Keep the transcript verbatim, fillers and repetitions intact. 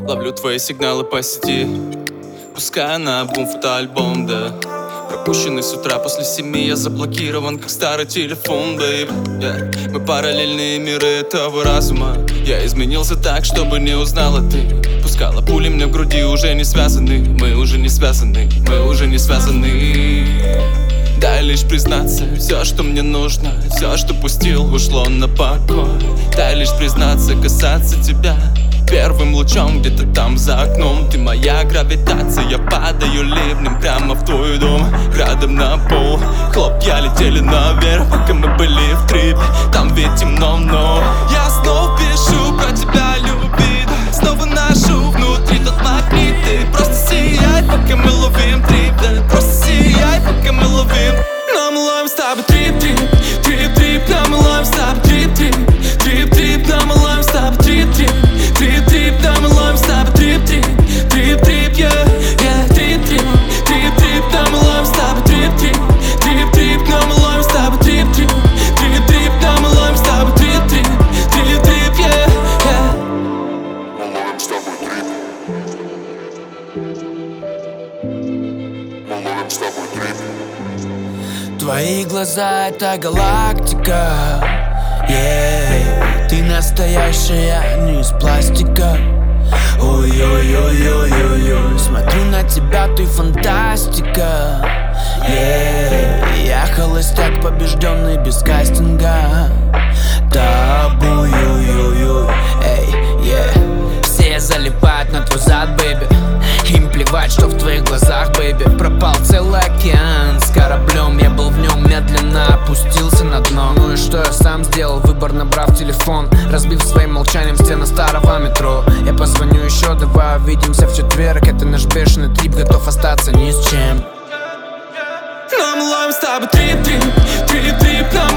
Ловлю твои сигналы по сети, пускай на бум фотоальбом, да. Пропущенный с утра после семи, я заблокирован, как старый телефон, бейб, yeah. Мы параллельные миры этого разума. Я изменился так, чтобы не узнала ты. Пускала пули мне в груди, уже не связаны. Мы уже не связаны, мы уже не связаны. Дай лишь признаться, все, что мне нужно, все, что пустил, ушло на покой. Дай лишь признаться, касаться тебя первым лучом где-то там за окном. Ты моя гравитация, я падаю ливнем прямо в твой дом, градом на пол. Хлопья летели наверх, пока мы были в трипе. Там ведь темно, но я снова пишу про тебя, любит. Снова ношу внутри тот магнит. Ты просто сияй, пока мы ловим трип, да. Просто сияй, пока мы ловим. Но мы ловим с тобой трип-трип, трип-трип. Но мы ловим с тобой трип-трип, трип-трип. Но мы ловим с тобой трип-трип, трип-трип. Но мы ловим с тобой трип-трип, трип-трип, yeah, yeah, трип-трип, трип-трип. Но мы ловим с тобой трип-трип, трип-трип. Но мы ловим с тобой трип-трип, трип-трип. Но мы ловим с тобой трип-трип, трип-трип, yeah, yeah. Мы ловим с тобой трип. Мы ловим с тобой трип. Твои глаза — это галактика, yeah. Ты настоящая, не из пластика. Ой-ой-ой-ой-ой-ой. Смотрю на тебя, ты фантастика, yeah. Я холостяк, побежденный без кастинга. Табу, ой-ой-ой, эй, yeah. Все залипают на твой зад, бэйби. Им плевать, что в твоих глазах, бэйби. Пропал целый океан с кораблем. Я был в нем, медленно опустился на дно. Ну и что я сам сделал? Выбор, набрав телефон, разбив своим молчанием стены старого метро. Я позвоню еще, давай увидимся в четверг. Это наш бешеный трип, готов остаться ни с чем. Но мы ловим с тобой трип-трип, трип-трип.